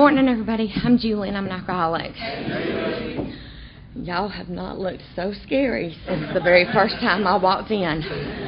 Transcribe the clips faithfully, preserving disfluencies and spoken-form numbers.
morning, everybody. I'm Julie, and I'm an alcoholic. Y'all have not looked so scary since the very first time I walked in.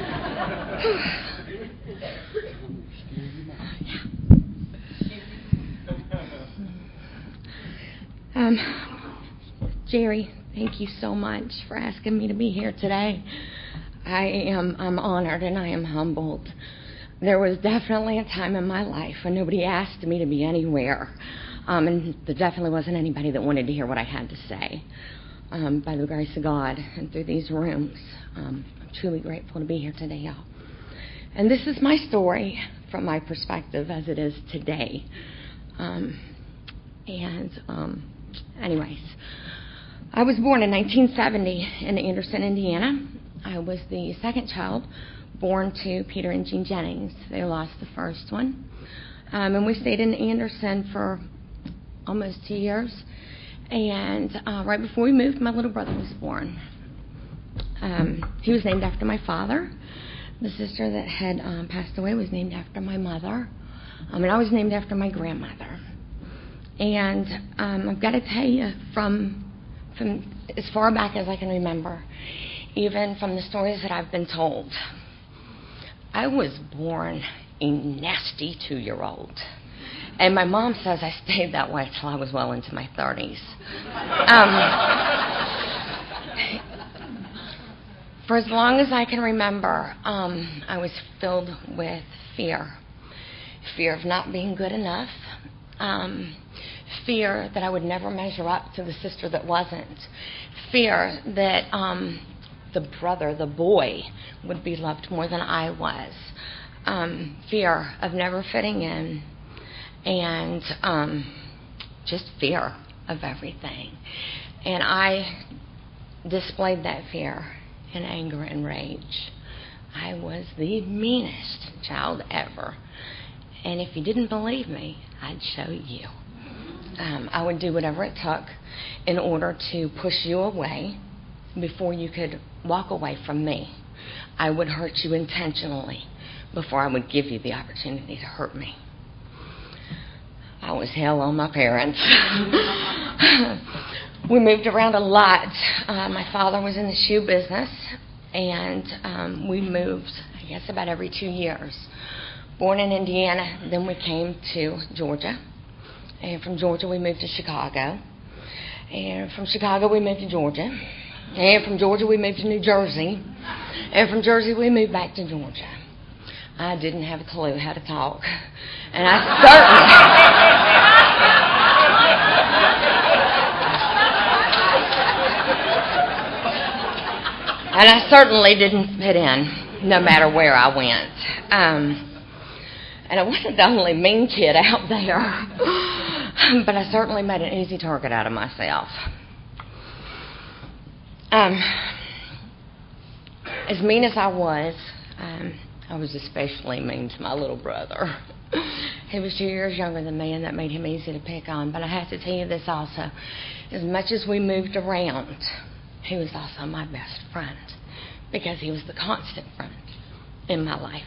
um, Jerry, thank you so much for asking me to be here today. I am I'm honored and I am humbled. There was definitely a time in my life when nobody asked me to be anywhere, um, and there definitely wasn't anybody that wanted to hear what I had to say. Um, by the grace of God and through these rooms, um, I'm truly grateful to be here today, y'all. And this is my story from my perspective as it is today. Um, and um, anyways, I was born in nineteen seventy in Anderson, Indiana. I was the second child born to Peter and Jean Jennings. They lost the first one. Um, and we stayed in Anderson for almost two years. And uh, right before we moved, my little brother was born. Um, he was named after my father. The sister that had um, passed away was named after my mother. Um, and I was named after my grandmother. And um, I've got to tell you, from, from as far back as I can remember, even from the stories that I've been told, I was born a nasty two-year-old. And my mom says I stayed that way till I was well into my thirties. Um, for as long as I can remember, um, I was filled with fear. Fear of not being good enough. Um, fear that I would never measure up to the sister that wasn't. Fear that um, the brother, the boy, would be loved more than I was. Um, fear of never fitting in. And um, just fear of everything. And I displayed that fear in anger and rage. I was the meanest child ever. And if you didn't believe me, I'd show you. Um, I would do whatever it took in order to push you away before you could walk away from me. I would hurt you intentionally before I would give you the opportunity to hurt me. I was hell on my parents. We moved around a lot. Uh, my father was in the shoe business, and um, we moved, I guess, about every two years. Born in Indiana, then we came to Georgia. And from Georgia, we moved to Chicago. And from Chicago, we moved to Georgia. And from Georgia, we moved to New Jersey. And from Jersey, we moved back to Georgia. I didn't have a clue how to talk. And I certainly... and I certainly didn't fit in, no matter where I went. Um, and I wasn't the only mean kid out there. But I certainly made an easy target out of myself. Um, as mean as I was, um, I was especially mean to my little brother. He was two years younger than me, and that made him easy to pick on. But I have to tell you this also. As much as we moved around, he was also my best friend, because he was the constant friend in my life.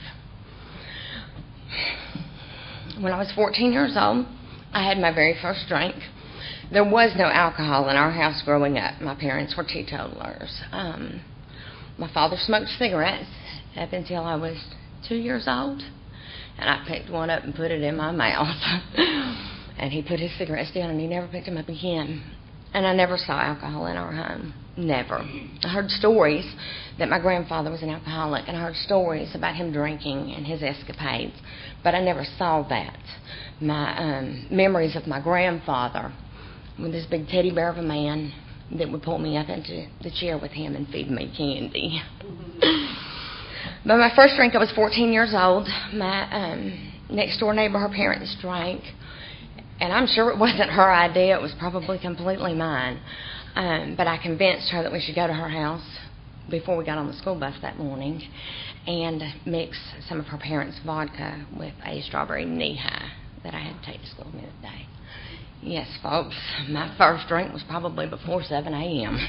When I was fourteen years old, I had my very first drink. There was no alcohol in our house growing up. My parents were teetotalers. Um, my father smoked cigarettes up until I was two years old, and I picked one up and put it in my mouth. And he put his cigarettes down, and he never picked them up again. And I never saw alcohol in our home. Never. I heard stories that my grandfather was an alcoholic, and I heard stories about him drinking and his escapades, but I never saw that. My um, memories of my grandfather with this big teddy bear of a man that would pull me up into the chair with him and feed me candy. But my first drink, I was fourteen years old. My um, next door neighbor, her parents drank, and I'm sure it wasn't her idea. It was probably completely mine. Um, but I convinced her that we should go to her house before we got on the school bus that morning and mix some of her parents' vodka with a strawberry knee-high that I had to take to school midday. Yes, folks, my first drink was probably before seven a.m.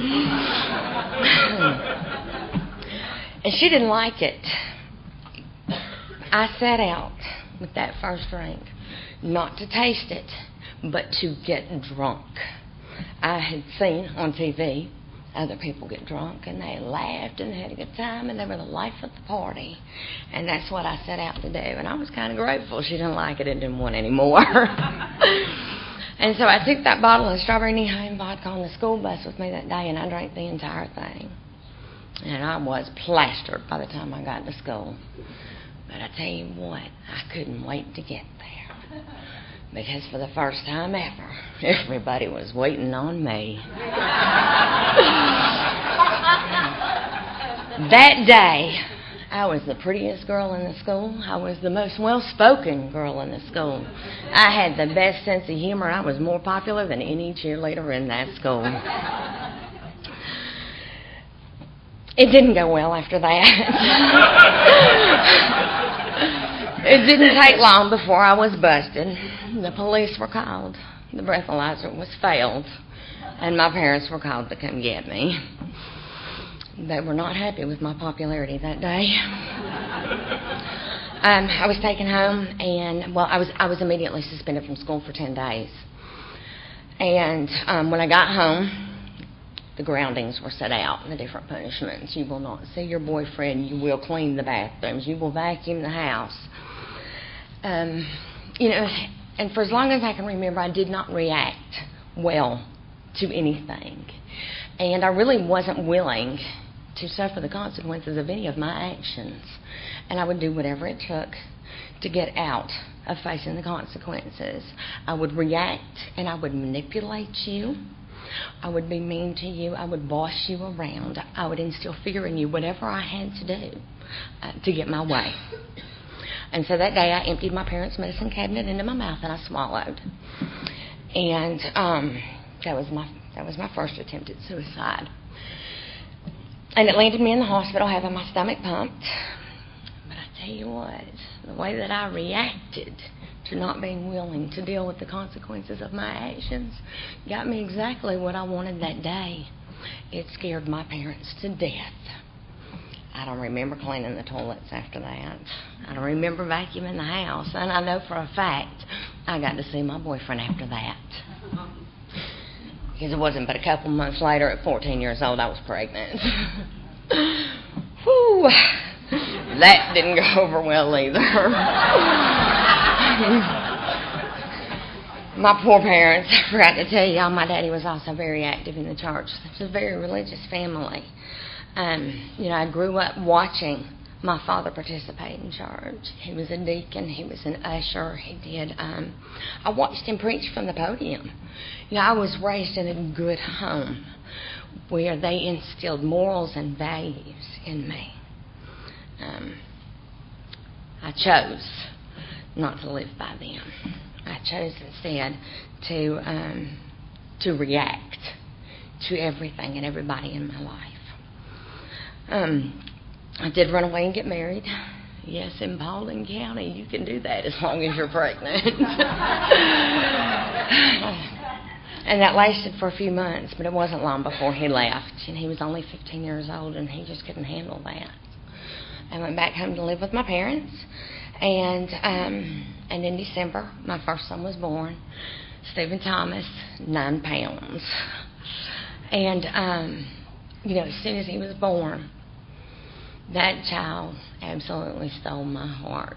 And she didn't like it. I set out with that first drink not to taste it, but to get drunk. I had seen on T V other people get drunk, and they laughed and they had a good time, and they were the life of the party. And that's what I set out to do. And I was kind of grateful she didn't like it and didn't want any more. And so I took that bottle of strawberry Neheim vodka on the school bus with me that day, and I drank the entire thing. And I was plastered by the time I got to school. But I tell you what, I couldn't wait to get there. Because for the first time ever, everybody was waiting on me. That day, I was the prettiest girl in the school. I was the most well-spoken girl in the school. I had the best sense of humor. I was more popular than any cheerleader in that school. It didn't go well after that. It didn't take long before I was busted. The police were called. The breathalyzer was failed. And my parents were called to come get me. They were not happy with my popularity that day. um, I was taken home, and, well, I was I was immediately suspended from school for ten days. And um, when I got home, the groundings were set out, the different punishments. You will not see your boyfriend. You will clean the bathrooms. You will vacuum the house. Um, you know, and for as long as I can remember, I did not react well to anything. And I really wasn't willing to suffer the consequences of any of my actions. And I would do whatever it took to get out of facing the consequences. I would react, and I would manipulate you. I would be mean to you. I would boss you around. I would instill fear in you, whatever I had to do uh, to get my way. And so that day I emptied my parents' medicine cabinet into my mouth and I swallowed. And um, that was my that was my first attempt at suicide. And it landed me in the hospital having my stomach pumped. But I tell you what, the way that I reacted to not being willing to deal with the consequences of my actions got me exactly what I wanted that day. It scared my parents to death. I don't remember cleaning the toilets after that. I don't remember vacuuming the house. And I know for a fact I got to see my boyfriend after that. Because it wasn't but a couple months later, at fourteen years old, I was pregnant. Whew. That didn't go over well either. My poor parents, I forgot to tell y'all, my daddy was also very active in the church. It was a very religious family. Um, you know, I grew up watching my father participate in church. He was a deacon. He was an usher. He did. Um, I watched him preach from the podium. You know, I was raised in a good home where they instilled morals and values in me. Um, I chose not to live by them. I chose instead to um, to react to everything and everybody in my life. Um, I did run away and get married. Yes, in Paulding County, you can do that as long as you're pregnant. And that lasted for a few months, but it wasn't long before he left. And he was only fifteen years old, and he just couldn't handle that. I went back home to live with my parents, and um, and in December, my first son was born, Stephen Thomas, nine pounds. And, um, you know, as soon as he was born, that child absolutely stole my heart.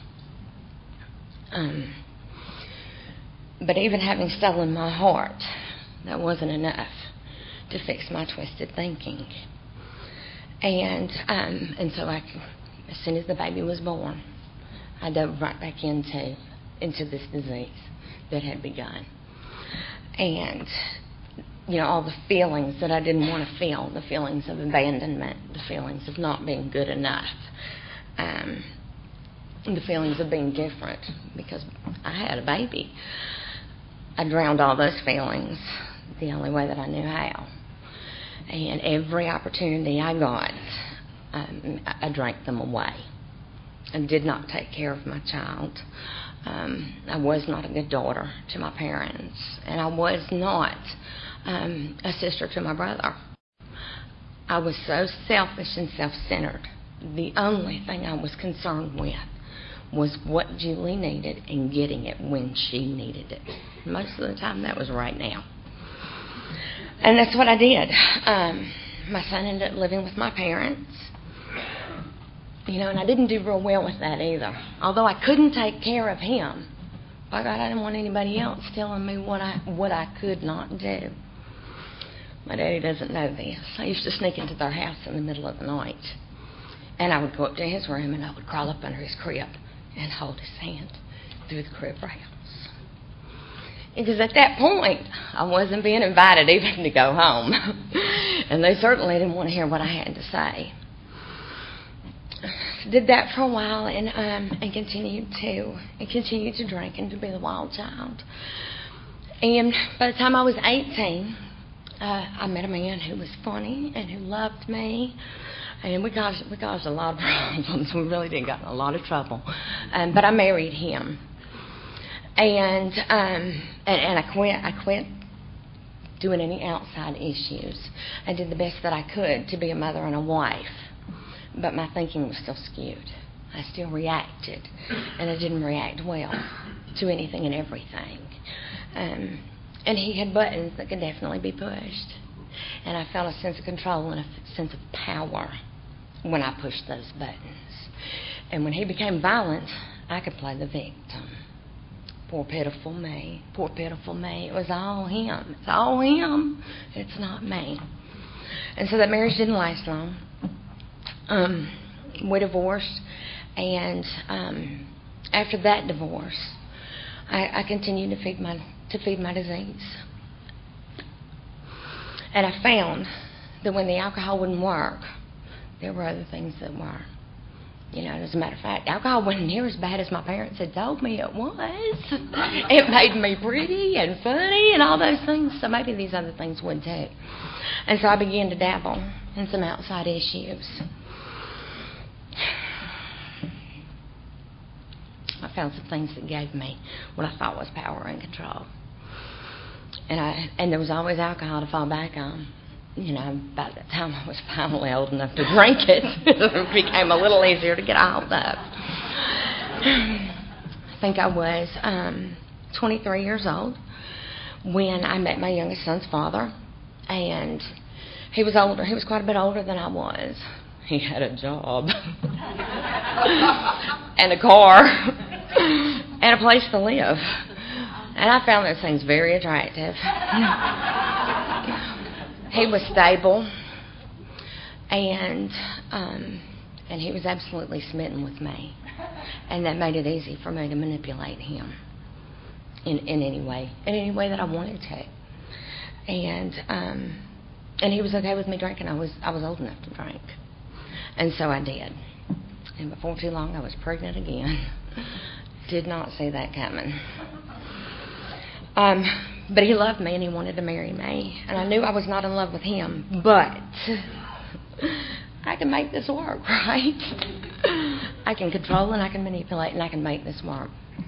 Um, but even having stolen my heart, that wasn't enough to fix my twisted thinking. And um, and so I, as soon as the baby was born, I dove right back into into this disease that had begun. And you know, all the feelings that I didn't want to feel, the feelings of abandonment, the feelings of not being good enough, um, the feelings of being different, because I had a baby. I drowned all those feelings the only way that I knew how. And every opportunity I got, um, I drank them away. I did not take care of my child. Um, I was not a good daughter to my parents, and I was not um, a sister to my brother. I was so selfish and self-centered. The only thing I was concerned with was what Julie needed and getting it when she needed it. Most of the time that was right now. And that's what I did. Um, my son ended up living with my parents. You know, and I didn't do real well with that either. Although I couldn't take care of him. By God, I didn't want anybody else telling me what I what I could not do. My daddy doesn't know this. I used to sneak into their house in the middle of the night. And I would go up to his room and I would crawl up under his crib and hold his hand through the crib rails. Because at that point, I wasn't being invited even to go home. And they certainly didn't want to hear what I had to say. Did that for a while and um, and continued to and continued to drink and to be the wild child. And by the time I was eighteen, uh, I met a man who was funny and who loved me, and we caused we caused a lot of problems. We really did get in a lot of trouble, um, but I married him, and um, and, and I quit. I quit doing any outside issues. I did the best that I could to be a mother and a wife. But my thinking was still skewed. I still reacted, and I didn't react well to anything and everything. Um, and he had buttons that could definitely be pushed. And I felt a sense of control and a sense of power when I pushed those buttons. And when he became violent, I could play the victim. Poor pitiful me. Poor pitiful me. It was all him. It's all him. It's not me. And so that marriage didn't last long. Um, we divorced, and um, after that divorce, I, I continued to feed my to feed my disease. And I found that when the alcohol wouldn't work, there were other things that were. You know, as a matter of fact, alcohol wasn't near as bad as my parents had told me it was. It made me pretty and funny and all those things, so maybe these other things would too. And so I began to dabble in some outside issues. I found some things that gave me what I thought was power and control. And I and there was always alcohol to fall back on. You know, by the time I was finally old enough to drink it, it became a little easier to get a hold of. I think I was um, twenty-three years old when I met my youngest son's father. And he was older. He was quite a bit older than I was. He had a job and a car and a place to live. And I found those things very attractive. He was stable, and um, and he was absolutely smitten with me. And that made it easy for me to manipulate him in, in any way, in any way that I wanted to. And um, and he was okay with me drinking. I was I was old enough to drink. And so I did. And before too long, I was pregnant again. Did not see that coming. Um, but he loved me and he wanted to marry me. And I knew I was not in love with him. But I can make this work, right? I can control and I can manipulate and I can make this work.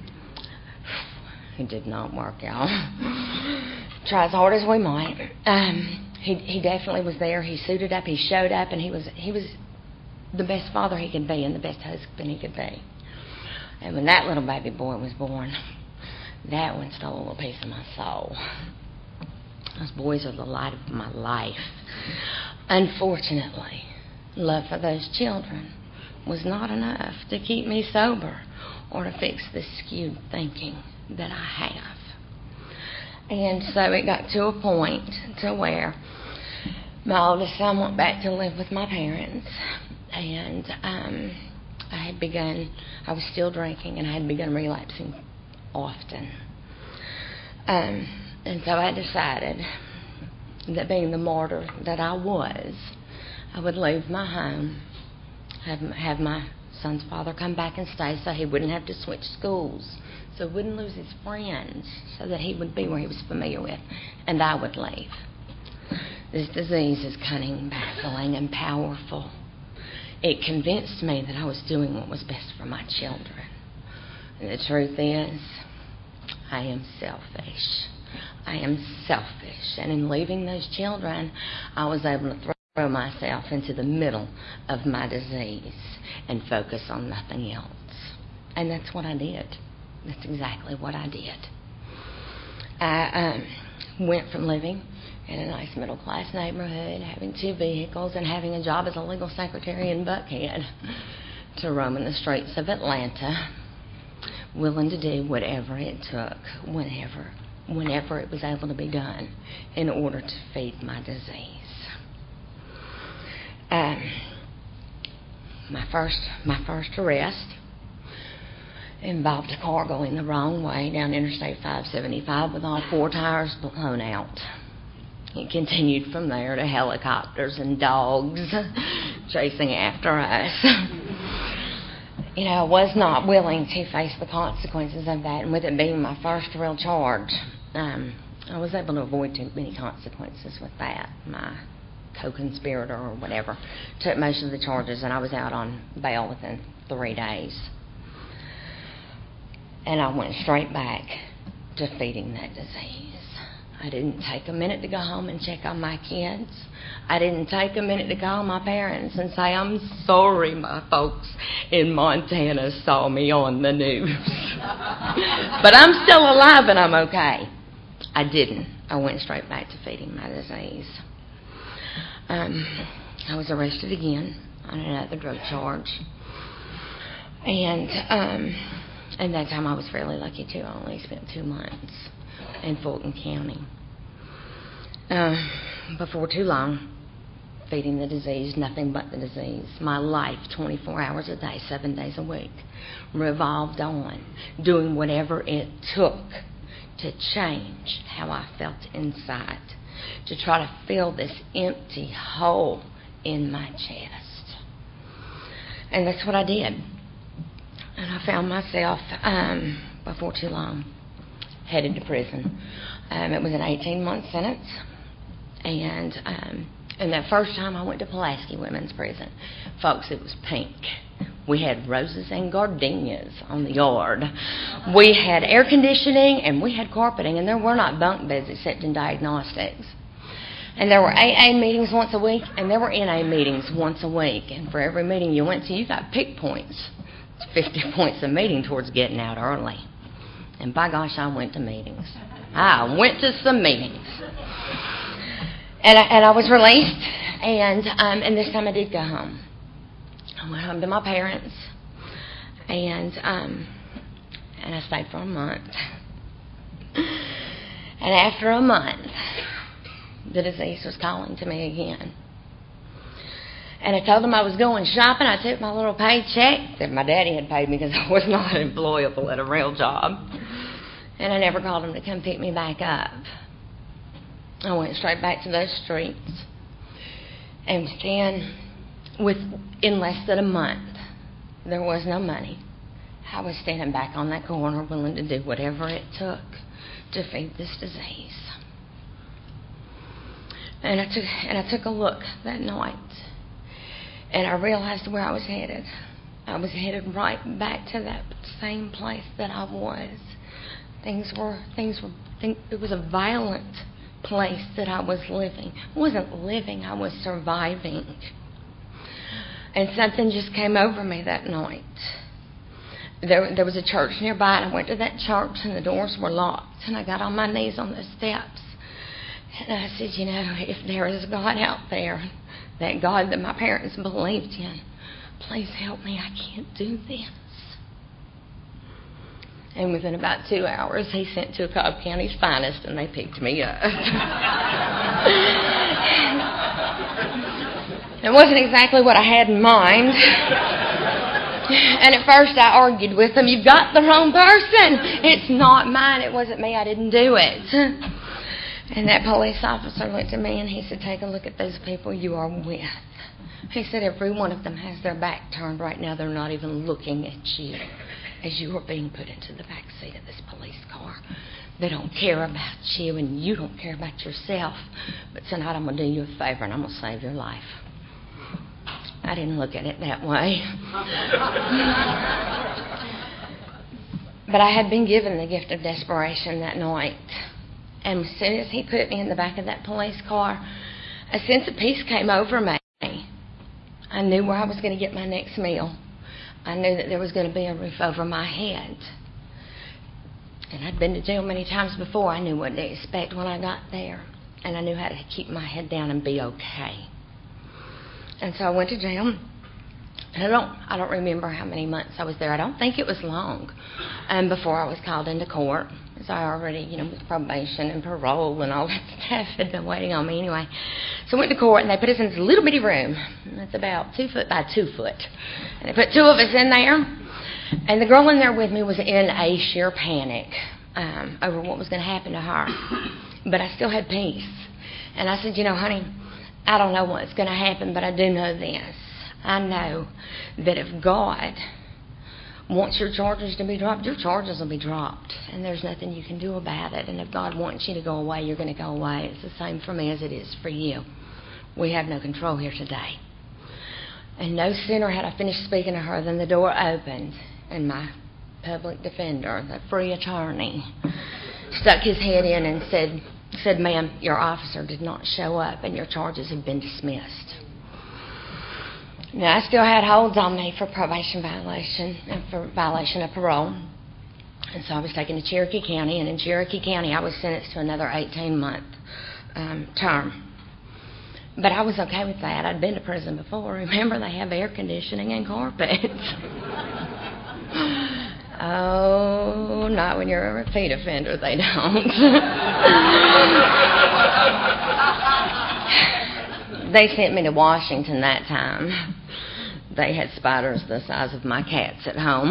It did not work, y'all. Try as hard as we might. Um, he he definitely was there. He suited up. He showed up, and he was he was the best father he could be and the best husband he could be. And when that little baby boy was born, that one stole a little piece of my soul. Those boys are the light of my life. Unfortunately, love for those children was not enough to keep me sober or to fix this skewed thinking that I have. And so it got to a point to where my oldest son went back to live with my parents, and um, I had begun, I was still drinking, and I had begun relapsing often. Um, and so I decided that being the martyr that I was, I would leave my home, have, have my son's father come back and stay so he wouldn't have to switch schools, so he wouldn't lose his friends, so that he would be where he was familiar with, and I would leave. This disease is cunning, baffling, and powerful. It convinced me that I was doing what was best for my children. And the truth is, I am selfish. I am selfish. And in leaving those children, I was able to throw myself into the middle of my disease and focus on nothing else. And that's what I did. That's exactly what I did. I um, went from living in a nice middle-class neighborhood, having two vehicles, and having a job as a legal secretary in Buckhead, to roaming the streets of Atlanta, willing to do whatever it took, whenever, whenever it was able to be done, in order to feed my disease. Um, my first, my first arrest involved a car going the wrong way down Interstate five seventy-five with all four tires blown out. It continued from there to helicopters and dogs chasing after us. You know, I was not willing to face the consequences of that, and with it being my first real charge, um, I was able to avoid too many consequences with that. My co-conspirator or whatever took most of the charges, and I was out on bail within three days. And I went straight back to feeding that disease. I didn't take a minute to go home and check on my kids. I didn't take a minute to call my parents and say, I'm sorry my folks in Montana saw me on the news. But I'm still alive and I'm okay. I didn't. I went straight back to feeding my disease. Um, I was arrested again on another drug charge. And um, and that time I was fairly lucky too. I only spent two months in Fulton County. Uh, before too long, feeding the disease, nothing but the disease. My life, twenty-four hours a day, seven days a week, revolved on doing whatever it took to change how I felt inside, to try to fill this empty hole in my chest. And that's what I did. And I found myself, um, before too long, headed to prison. Um, it was an eighteen-month sentence. And um, and that first time I went to Pulaski Women's Prison, folks, it was pink. We had roses and gardenias on the yard. We had air conditioning and we had carpeting, and there were not bunk beds except in diagnostics. And there were A A meetings once a week, and there were N A meetings once a week. And for every meeting you went to, you got pick points. It's fifty points a meeting towards getting out early. And by gosh, I went to meetings. I went to some meetings. And I, and I was released, and um, and this time I did go home. I went home to my parents, and um, and I stayed for a month. And after a month, the disease was calling to me again. And I told them I was going shopping. I took my little paycheck that my daddy had paid me because I was not employable at a real job. And I never called him to come pick me back up. I went straight back to those streets. And then, with, in less than a month, there was no money. I was standing back on that corner willing to do whatever it took to feed this disease. And I took, and I took a look that night. And I realized where I was headed. I was headed right back to that same place that I was. Things were, things were, think, it was a violent place that I was living. I wasn't living, I was surviving. And something just came over me that night. There, there was a church nearby, and I went to that church, and the doors were locked. And I got on my knees on the steps. And I said, you know, if there is a God out there, that God that my parents believed in, please help me. I can't do this. And within about two hours, he sent to Cobb County's finest, and they picked me up. It wasn't exactly what I had in mind. And at first I argued with them, you've got the wrong person. It's not mine. It wasn't me. I didn't do it. And that police officer looked at me and he said, take a look at those people you are with. He said, every one of them has their back turned right now. They're not even looking at you as you are being put into the back seat of this police car. They don't care about you, and you don't care about yourself. But tonight I'm going to do you a favor, and I'm going to save your life. I didn't look at it that way. But I had been given the gift of desperation that night. And as soon as he put me in the back of that police car, a sense of peace came over me. I knew where I was going to get my next meal. I knew that there was going to be a roof over my head. And I'd been to jail many times before. I knew what to expect when I got there. And I knew how to keep my head down and be okay. And so I went to jail. And I don't, I don't remember how many months I was there. I don't think it was long um, before I was called into court. So I already, you know, with probation and parole and all that stuff had been waiting on me anyway. So I went to court, and they put us in this little bitty room. That's about two foot by two foot. And they put two of us in there. And the girl in there with me was in a sheer panic um, over what was going to happen to her. But I still had peace. And I said, you know, honey, I don't know what's going to happen, but I do know this. I know that if God wants your charges to be dropped, your charges will be dropped. And there's nothing you can do about it. And if God wants you to go away, you're going to go away. It's the same for me as it is for you. We have no control here today. And no sooner had I finished speaking to her than the door opened, and my public defender, the free attorney, stuck his head in and said, said, ma'am, your officer did not show up and your charges have been dismissed. Now, I still had holds on me for probation violation and for violation of parole. And so I was taken to Cherokee County, and in Cherokee County I was sentenced to another eighteen-month um, term. But I was okay with that. I'd been to prison before. Remember, they have air conditioning and carpets. Oh, not when you're a repeat offender, they don't. They sent me to Washington that time. They had spiders the size of my cats at home.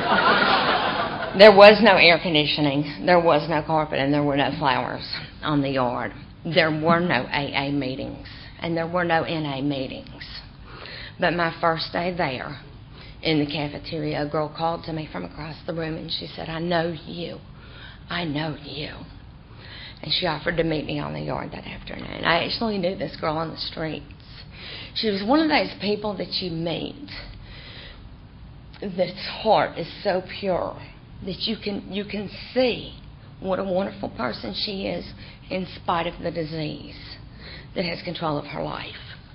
There was no air conditioning, there was no carpet, and there were no flowers on the yard. There were no A A meetings, and there were no N A meetings. But my first day there, in the cafeteria, a girl called to me from across the room, and she said, I know you. I know you. And she offered to meet me on the yard that afternoon. I actually knew this girl on the streets. She was one of those people that you meet that's heart is so pure that you can you can see what a wonderful person she is in spite of the disease that has control of her life.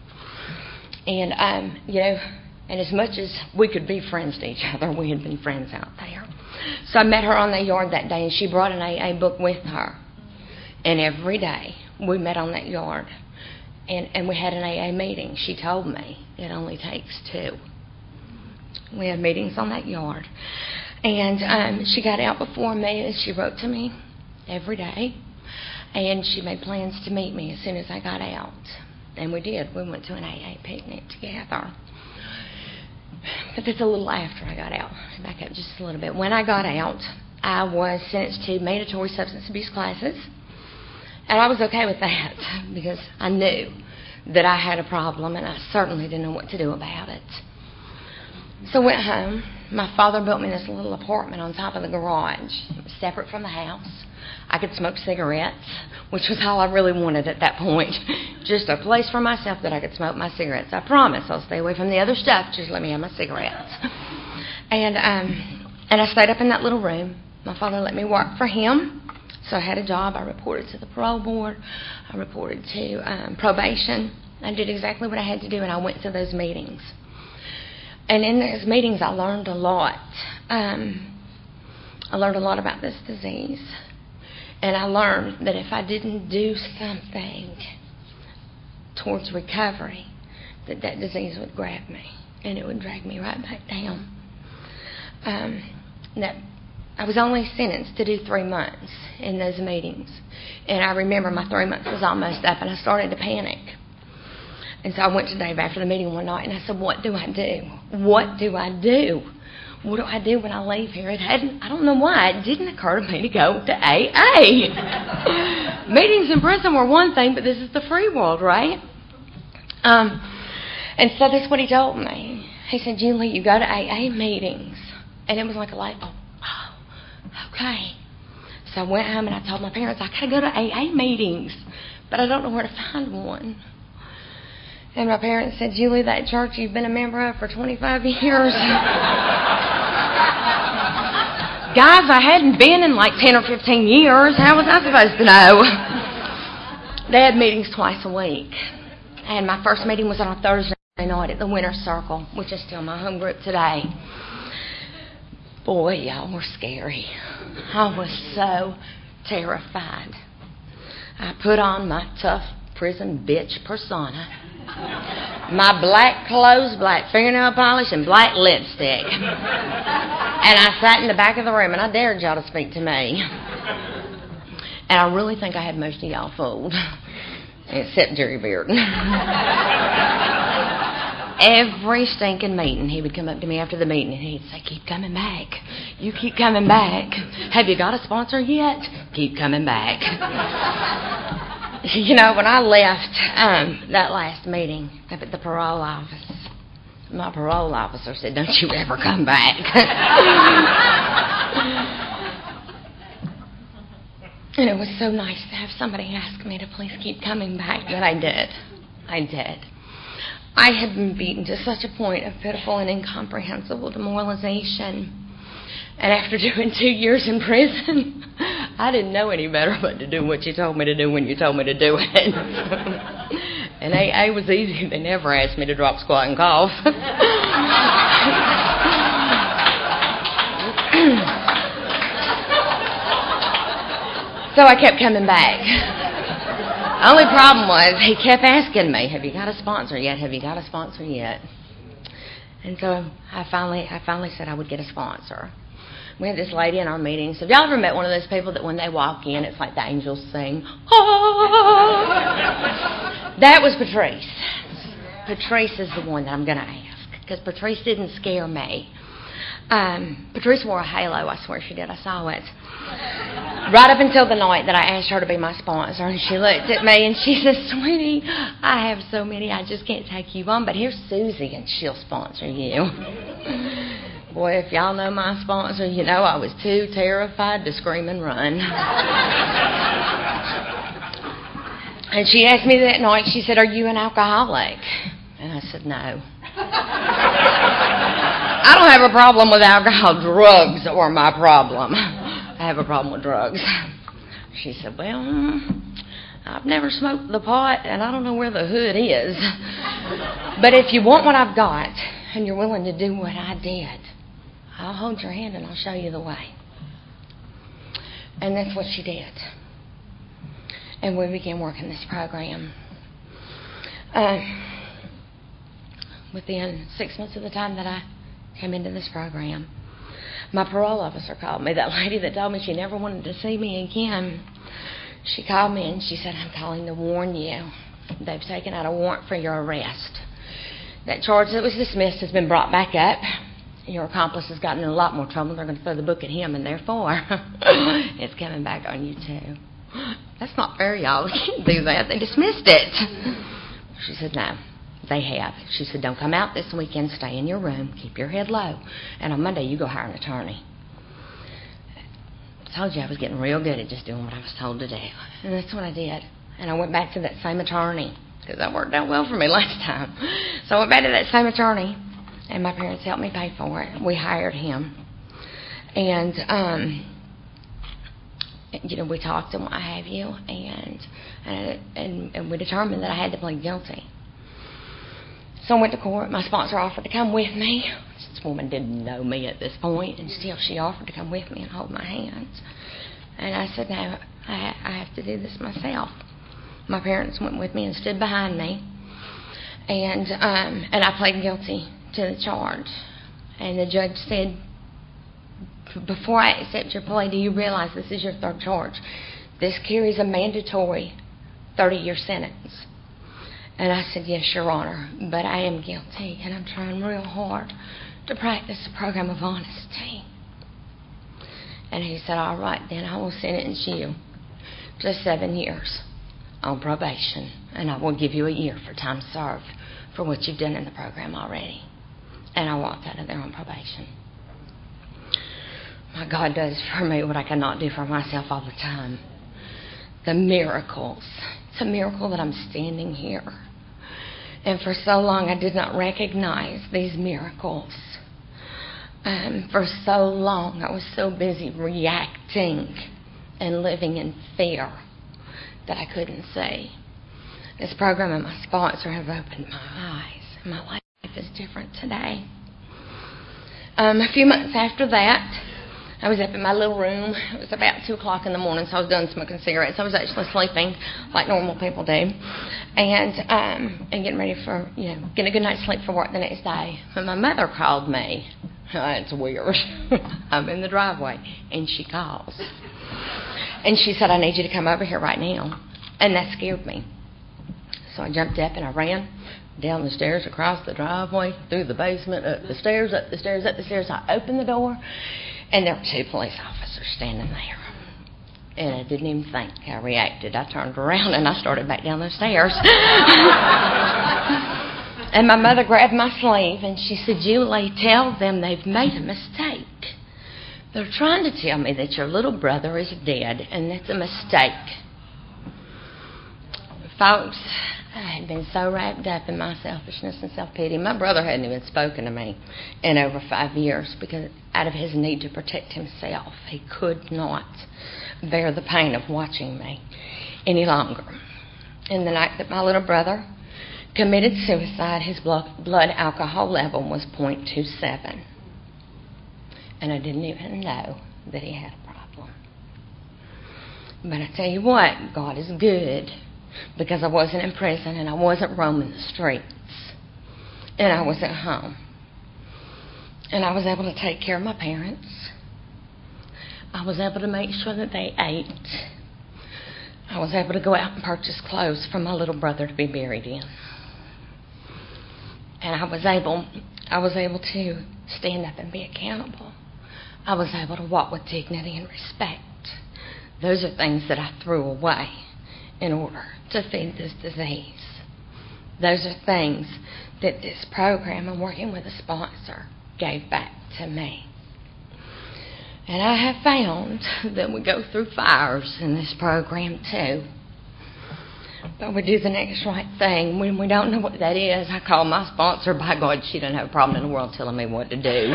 And, um, you know, and as much as we could be friends to each other, we had been friends out there. So I met her on the yard that day, and she brought an A A book with her. And every day we met on that yard, and, and we had an A A meeting. She told me it only takes two. We had meetings on that yard. And um, she got out before me, and she wrote to me every day. And she made plans to meet me as soon as I got out. And we did. We went to an A A picnic together. But that's a little after I got out. Back up just a little bit. When I got out, I was sentenced to mandatory substance abuse classes. And I was okay with that because I knew that I had a problem, and I certainly didn't know what to do about it. So I went home. My father built me this little apartment on top of the garage. It was separate from the house. I could smoke cigarettes, which was all I really wanted at that point. Just a place for myself that I could smoke my cigarettes. I promise I'll stay away from the other stuff. Just let me have my cigarettes. And um, and I stayed up in that little room. My father let me work for him. So I had a job. I reported to the parole board. I reported to um, probation. I did exactly what I had to do, and I went to those meetings. And in those meetings, I learned a lot. Um, I learned a lot about this disease. And I learned that if I didn't do something towards recovery, that that disease would grab me, and it would drag me right back down. Um, that I was only sentenced to do three months in those meetings. And I remember my three months was almost up, and I started to panic. And so I went to Dave after the meeting one night, and I said, what do I do? What do I do? What do I do when I leave here? It hadn't, I don't know why, it didn't occur to me to go to A A. Meetings in prison were one thing, but this is the free world, right? Um, and so that's what he told me. He said, Julie, you go to A A meetings. And it was like a light bulb. Oh, okay. So I went home and I told my parents, I gotta go to A A meetings, but I don't know where to find one. And my parents said, Julie, that church you've been a member of for twenty-five years. Guys, I hadn't been in like ten or fifteen years. How was I supposed to know? They had meetings twice a week. And my first meeting was on a Thursday night at the Winter Circle, which is still my home group today. Boy, y'all were scary. I was so terrified. I put on my tough prison bitch persona, my black clothes, black fingernail polish, and black lipstick. And I sat in the back of the room, and I dared y'all to speak to me. And I really think I had most of y'all fooled, except Jerry Beard. Every stinking meeting, he would come up to me after the meeting, and he'd say, keep coming back. You keep coming back. Have you got a sponsor yet? Keep coming back. You know, when I left um, that last meeting up at the parole office, my parole officer said, don't you ever come back. And it was so nice to have somebody ask me to please keep coming back that I did. I did. I had been beaten to such a point of pitiful and incomprehensible demoralization. And after doing two years in prison, I didn't know any better but to do what you told me to do when you told me to do it. And A A was easy. They never asked me to drop, squat, and cough. So I kept coming back. Only problem was he kept asking me, have you got a sponsor yet? Have you got a sponsor yet? And so I finally I finally said I would get a sponsor. We had this lady in our meetings. Have y'all ever met one of those people that when they walk in, it's like the angels sing? Oh! That was Patrice. Patrice is the one that I'm going to ask, because Patrice didn't scare me. Um, Patrice wore a halo, I swear she did. I saw it. Right up until the night that I asked her to be my sponsor, and she looked at me and she said, sweetie, I have so many, I just can't take you on, but here's Susie and she'll sponsor you. Boy, if y'all know my sponsor, you know I was too terrified to scream and run. And she asked me that night, she said, are you an alcoholic? And I said, no. I don't have a problem with alcohol. Drugs are my problem. I have a problem with drugs. She said, well, I've never smoked the pot, and I don't know where the hood is. But if you want what I've got, and you're willing to do what I did, I'll hold your hand and I'll show you the way. And that's what she did. And we began working this program. Uh, within six months of the time that I came into this program, my parole officer called me. That lady that told me she never wanted to see me again, she called me and she said, I'm calling to warn you. They've taken out a warrant for your arrest. That charge that was dismissed has been brought back up. Your accomplice has gotten in a lot more trouble. They're going to throw the book at him, and therefore, it's coming back on you too. That's not fair, y'all. You can't do that. They dismissed it. She said, no. They have. She said, don't come out this weekend. Stay in your room. Keep your head low. And on Monday, you go hire an attorney. I told you I was getting real good at just doing what I was told to do. And that's what I did. And I went back to that same attorney, because that worked out well for me last time. So I went back to that same attorney, and my parents helped me pay for it. We hired him. And, um, you know, we talked and what have you, and, and, and, and we determined that I had to plead guilty. So I went to court. My sponsor offered to come with me. This woman didn't know me at this point, and still she offered to come with me and hold my hands. And I said, no, I, I have to do this myself. My parents went with me and stood behind me, and um, and I pleaded guilty to the charge. And the judge said, before I accept your plea, do you realize this is your third charge? This carries a mandatory thirty-year sentence. And I said, yes, Your Honor, but I am guilty, and I'm trying real hard to practice a program of honesty. And he said, all right, then I will sentence you to seven years on probation, and I will give you a year for time served for what you've done in the program already. And I walked out of there on probation. My God does for me what I cannot do for myself all the time. The miracles. It's a miracle that I'm standing here. And for so long I did not recognize these miracles. Um, for so long I was so busy reacting and living in fear that I couldn't see. This program and my sponsor have opened my eyes. And my life is different today. Um, a few months after that, I was up in my little room. It was about two o'clock in the morning, so I was done smoking cigarettes. I was actually sleeping like normal people do, and um, and getting ready for, you know, getting a good night's sleep for work the next day. But my mother called me. That's weird. I'm in the driveway, and she calls. And she said, I need you to come over here right now. And that scared me. So I jumped up and I ran down the stairs, across the driveway, through the basement, up the stairs, up the stairs, up the stairs. I opened the door, and there were two police officers standing there. And I didn't even think. I reacted. I turned around, and I started back down the stairs. And my mother grabbed my sleeve, and she said, Julie, tell them they've made a mistake. They're trying to tell me that your little brother is dead, and that's a mistake. Folks, I had been so wrapped up in my selfishness and self-pity. My brother hadn't even spoken to me in over five years because out of his need to protect himself, he could not bear the pain of watching me any longer. And the night that my little brother committed suicide, his blood alcohol level was point two seven. And I didn't even know that he had a problem. But I tell you what, God is good, because I wasn't in prison and I wasn't roaming the streets. And I was at home. And I was able to take care of my parents. I was able to make sure that they ate. I was able to go out and purchase clothes for my little brother to be buried in. And I was able, I was able to stand up and be accountable. I was able to walk with dignity and respect. Those are things that I threw away in order to feed this disease. Those are things that this program and working with a sponsor gave back to me. And I have found that we go through fires in this program too. But we do the next right thing. When we don't know what that is, I call my sponsor. By God, she doesn't have a problem in the world telling me what to do.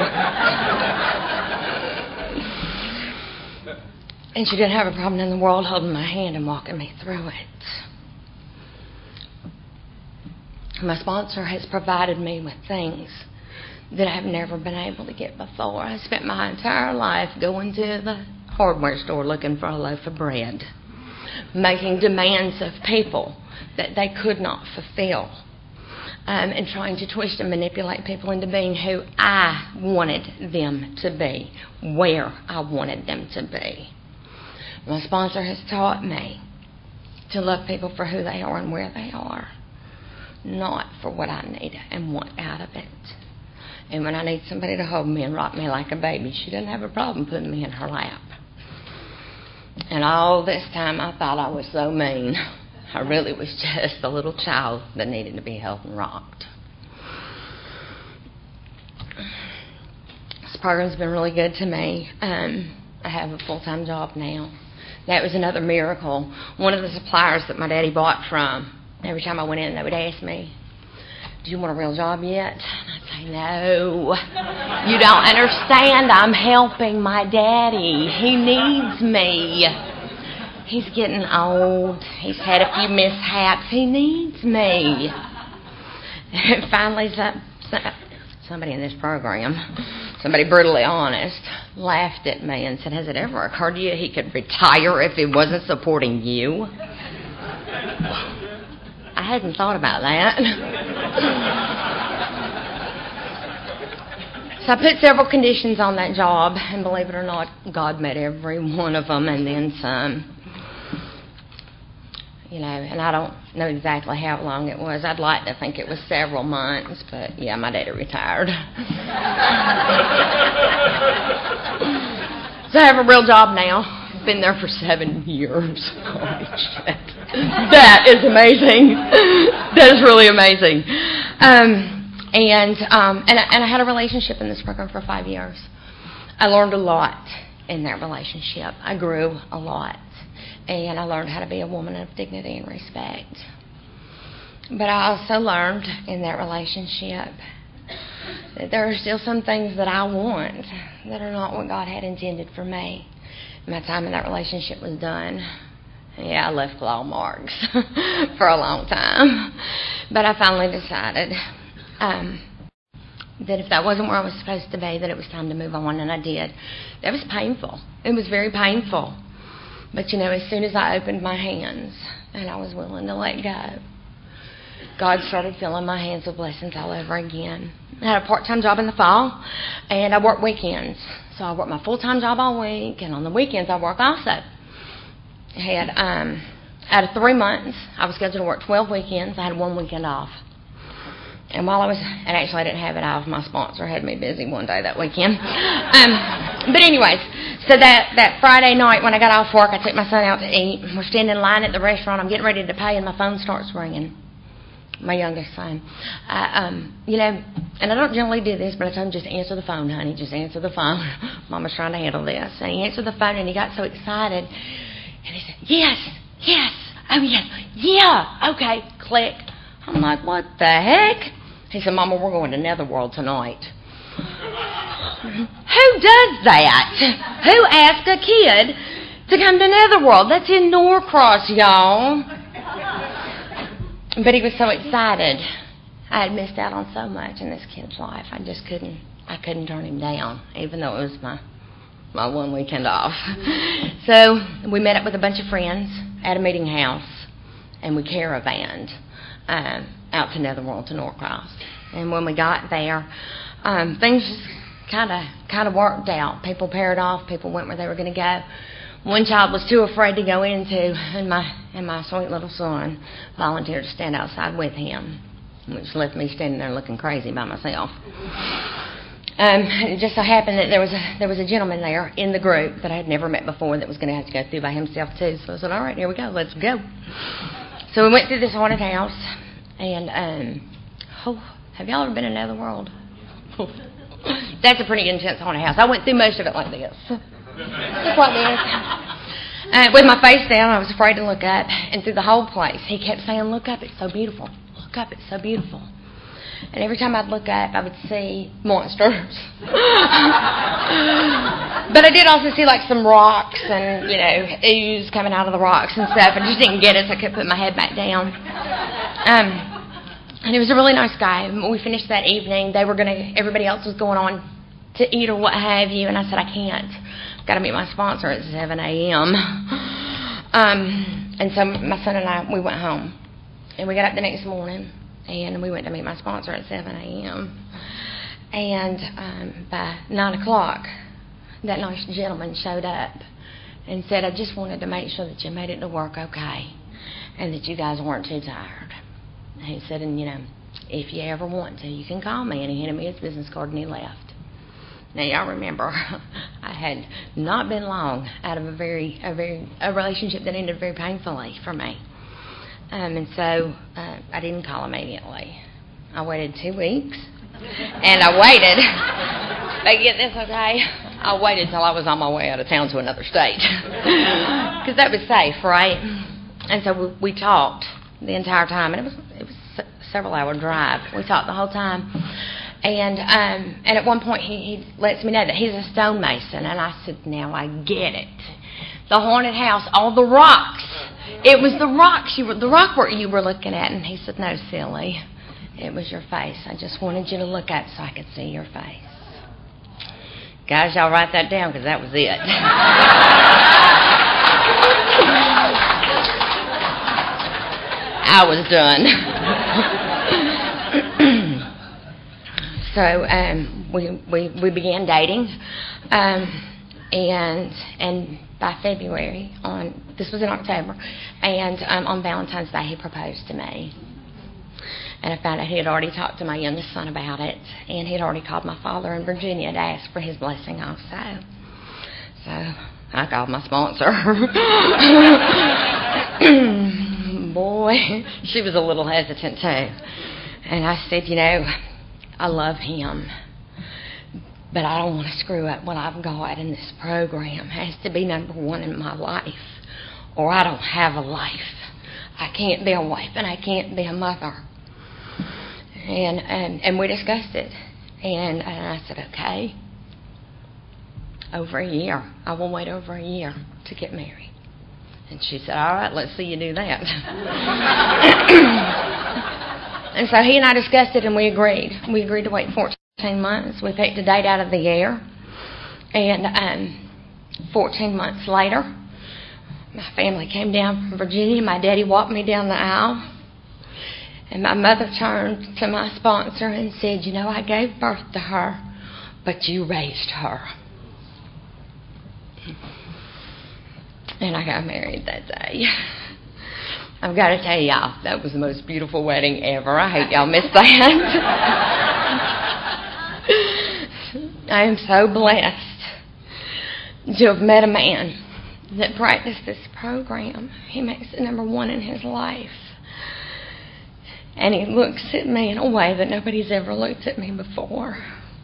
And she didn't have a problem in the world holding my hand and walking me through it. My sponsor has provided me with things that I've never been able to get before. I spent my entire life going to the hardware store looking for a loaf of bread, making demands of people that they could not fulfill, um, and trying to twist and manipulate people into being who I wanted them to be, where I wanted them to be. My sponsor has taught me to love people for who they are and where they are, not for what I need and want out of it. And when I need somebody to hold me and rock me like a baby, she doesn't have a problem putting me in her lap. And all this time I thought I was so mean. I really was just a little child that needed to be held and rocked. This program's been really good to me. Um, I have a full-time job now. That was another miracle. One of the suppliers that my daddy bought from, every time I went in, they would ask me, do you want a real job yet? And I'd say, no. You don't understand. I'm helping my daddy. He needs me. He's getting old. He's had a few mishaps. He needs me. And finally, somebody in this program, somebody brutally honest, laughed at me and said, has it ever occurred to you he could retire if he wasn't supporting you? I hadn't thought about that. So I put several conditions on that job, and believe it or not, God met every one of them and then some. You know, and I don't know exactly how long it was. I'd like to think it was several months, but yeah, my daddy retired. So I have a real job now. I've been there for seven years. Holy shit. That is amazing. That is really amazing. Um, and, um, and, I, and I had a relationship in this program for five years. I learned a lot in that relationship. I grew a lot. And I learned how to be a woman of dignity and respect. But I also learned in that relationship that there are still some things that I want that are not what God had intended for me. My time in that relationship was done. Yeah, I left claw marks for a long time. But I finally decided um, that if that wasn't where I was supposed to be, that it was time to move on, and I did. That was painful. It was very painful. But, you know, as soon as I opened my hands and I was willing to let go, God started filling my hands with blessings all over again. I had a part-time job in the fall, and I worked weekends. So I worked my full-time job all week, and on the weekends I work also. I had, um, out of three months, I was scheduled to work twelve weekends. I had one weekend off. And while I was, and actually I didn't have it off, my sponsor had me busy one day that weekend. Um, but anyways, so that, that Friday night when I got off work, I took my son out to eat. We're standing in line at the restaurant. I'm getting ready to pay, and my phone starts ringing. My youngest son. I, um, you know, and I don't generally do this, but I told him, just answer the phone, honey. Just answer the phone. Mama's trying to handle this. And he answered the phone, and he got so excited. And he said, yes, yes, oh, yes, yeah, okay, click. I'm like, what the heck? He said, Mama, we're going to Netherworld tonight. Who does that? Who asked a kid to come to Netherworld? That's in Norcross, y'all. But he was so excited. I had missed out on so much in this kid's life. I just couldn't, I couldn't turn him down, even though it was my, my one weekend off. So we met up with a bunch of friends at a meeting house, and we caravanned um, out to Netherworld, to Norcross. And when we got there, um, things just kind of kind of worked out. People paired off. People went where they were going to go. One child was too afraid to go into, and my and my sweet little son volunteered to stand outside with him, which left me standing there looking crazy by myself. Um, it just so happened that there was a there was a gentleman there in the group that I had never met before that was going to have to go through by himself too. So I said, all right, here we go, let's go. So we went through this haunted house, and um, oh, have y'all ever been in Netherworld? That's a pretty intense haunted house. I went through most of it like this. Just like this. Uh, with my face down, I was afraid to look up. And through the whole place, he kept saying, look up, it's so beautiful. Look up, it's so beautiful. And every time I'd look up, I would see monsters. But I did also see like some rocks and, you know, ooze coming out of the rocks and stuff. I just didn't get it, so I couldn't put my head back down. Um, and he was a really nice guy. When we finished that evening, they were going to, everybody else was going on to eat or what have you, and I said, I can't. I've got to meet my sponsor at seven a.m. Um, and so my son and I, we went home. And we got up the next morning, and we went to meet my sponsor at seven a.m. And um, by nine o'clock, that nice gentleman showed up and said, I just wanted to make sure that you made it to work okay and that you guys weren't too tired. And he said, and, you know, if you ever want to, you can call me. And he handed me his business card, and he left. Now, y'all remember, I had not been long out of a very, a very, a relationship that ended very painfully for me. Um, and so uh, I didn't call immediately. I waited two weeks, and I waited. But get this, okay? I waited till I was on my way out of town to another state, because that was safe, right? And so we, we talked the entire time, and it was it was a several hour drive. We talked the whole time. And um, and at one point he, he lets me know that he's a stonemason, and I said, now I get it. The haunted house, all the rocks. It was the rocks you were, the rock work you were looking at. And he said, no, silly, it was your face. I just wanted you to look at it so I could see your face. Guys, y'all write that down, because that was it. I was done. So um, we, we we began dating, um, and and by February, on this was in October, and um, on Valentine's Day he proposed to me. And I found out he had already talked to my youngest son about it, and he had already called my father in Virginia to ask for his blessing also. So I called my sponsor. Boy, she was a little hesitant too, and I said, you know, I love him, but I don't want to screw up what I've got, and this program has to be number one in my life, or I don't have a life. I can't be a wife, and I can't be a mother. And and, and we discussed it, and, and I said, okay, over a year. I will wait over a year to get married. And she said, all right, let's see you do that. And so he and I discussed it, and we agreed. We agreed to wait fourteen fourteen months. We picked a date out of the air. And um, fourteen months later, my family came down from Virginia. My daddy walked me down the aisle. And my mother turned to my sponsor and said, you know, I gave birth to her, but you raised her. And I got married that day. I've got to tell y'all, that was the most beautiful wedding ever. I hope y'all missed that. I am so blessed to have met a man that practiced this program. He makes it number one in his life. And he looks at me in a way that nobody's ever looked at me before.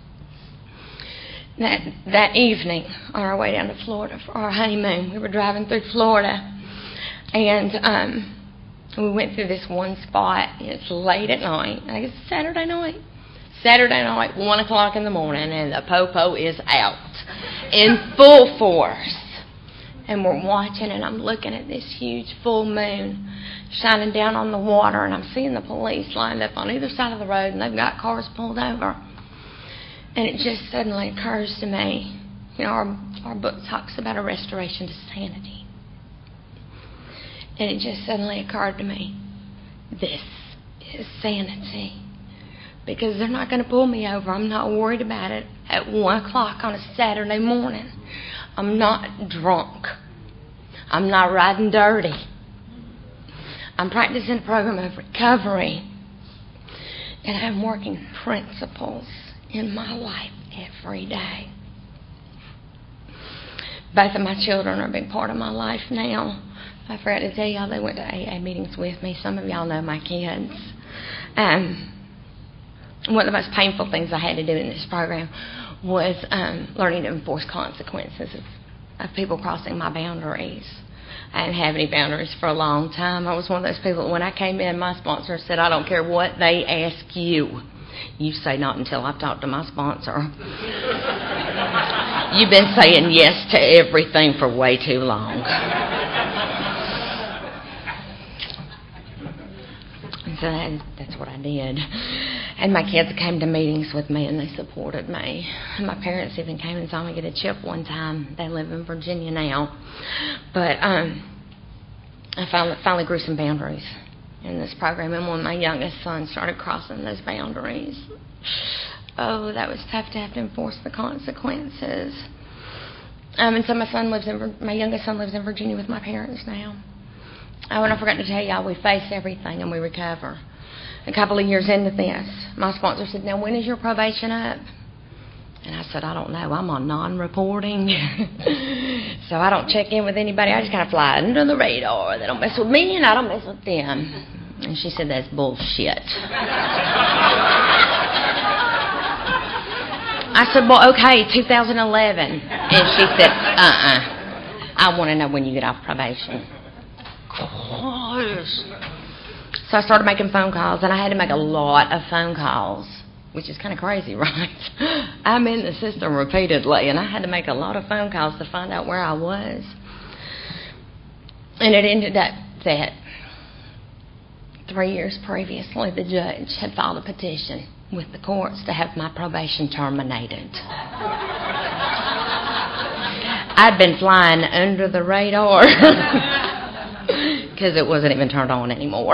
That that evening, on our way down to Florida for our honeymoon, we were driving through Florida, and um, we went through this one spot. It's late at night. I think it's Saturday night. Saturday night, one o'clock in the morning, and the popo is out in full force. And we're watching, and I'm looking at this huge full moon shining down on the water, and I'm seeing the police lined up on either side of the road, and they've got cars pulled over. And it just suddenly occurs to me, you know, our, our book talks about a restoration to sanity. And it just suddenly occurred to me, this is sanity. Because they're not going to pull me over. I'm not worried about it at one o'clock on a Saturday morning. I'm not drunk. I'm not riding dirty. I'm practicing a program of recovery. And I'm working principles in my life every day. Both of my children are a big part of my life now. I forgot to tell y'all, they went to A A meetings with me. Some of y'all know my kids. Um, one of the most painful things I had to do in this program was um, learning to enforce consequences of, of people crossing my boundaries. I didn't have any boundaries for a long time. I was one of those people, when I came in, my sponsor said, I don't care what they ask you. You say not until I've talked to my sponsor. You've been saying yes to everything for way too long. And so that, that's what I did. And my kids came to meetings with me, and they supported me. And my parents even came and saw me get a chip one time. They live in Virginia now. But um, I finally, finally grew some boundaries in this program. And when my youngest son started crossing those boundaries, oh, that was tough to have to enforce the consequences. Um, and so my son lives in, my youngest son lives in Virginia with my parents now. Oh, and I forgot to tell y'all, we face everything and we recover. A couple of years into this, my sponsor said, now when is your probation up? And I said, I don't know. I'm on non-reporting. So I don't check in with anybody. I just kind of fly under the radar. They don't mess with me and I don't mess with them. And she said, that's bullshit. I said, well, okay, two thousand eleven. And she said, uh-uh. I want to know when you get off probation. Gosh. So I started making phone calls, and I had to make a lot of phone calls, which is kind of crazy, right? I'm in the system repeatedly, and I had to make a lot of phone calls to find out where I was. And it ended up that three years previously, the judge had filed a petition with the courts to have my probation terminated. I'd been flying under the radar because it wasn't even turned on anymore.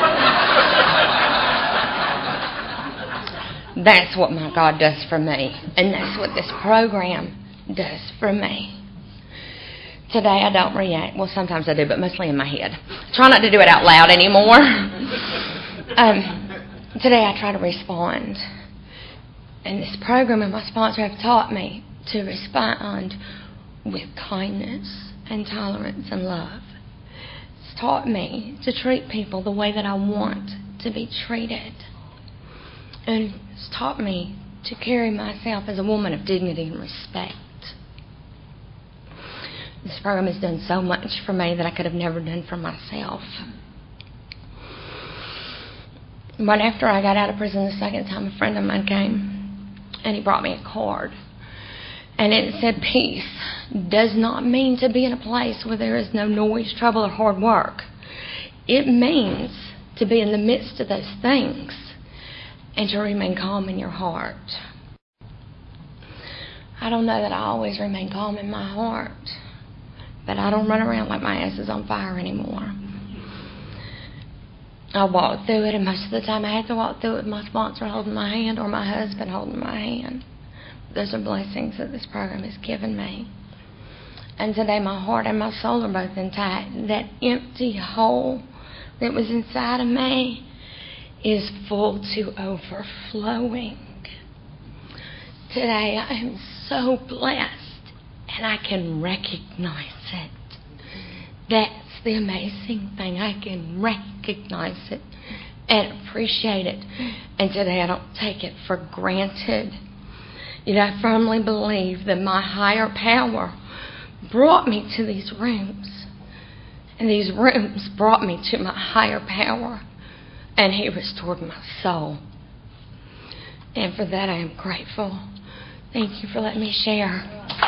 That's what my God does for me, and that's what this program does for me. Today I don't react. Well, sometimes I do, but mostly in my head. I try not to do it out loud anymore. um, today I try to respond. And this program and my sponsor have taught me to respond with kindness and tolerance and love. It's taught me to treat people the way that I want to be treated. And it's taught me to carry myself as a woman of dignity and respect. This program has done so much for me that I could have never done for myself. Right after I got out of prison the second time, a friend of mine came and he brought me a card. And it said, peace does not mean to be in a place where there is no noise, trouble, or hard work. It means to be in the midst of those things and to remain calm in your heart. I don't know that I always remain calm in my heart, but I don't run around like my ass is on fire anymore. I walk through it, and most of the time I have to walk through it with my sponsor holding my hand or my husband holding my hand. Those are blessings that this program has given me. And today my heart and my soul are both intact. That empty hole that was inside of me is full to overflowing. Today I am so blessed, and I can recognize it. That's the amazing thing. I can recognize it and appreciate it. And today I don't take it for granted. You know, I firmly believe that my higher power brought me to these rooms. And these rooms brought me to my higher power. And He restored my soul. And for that I am grateful. Thank you for letting me share.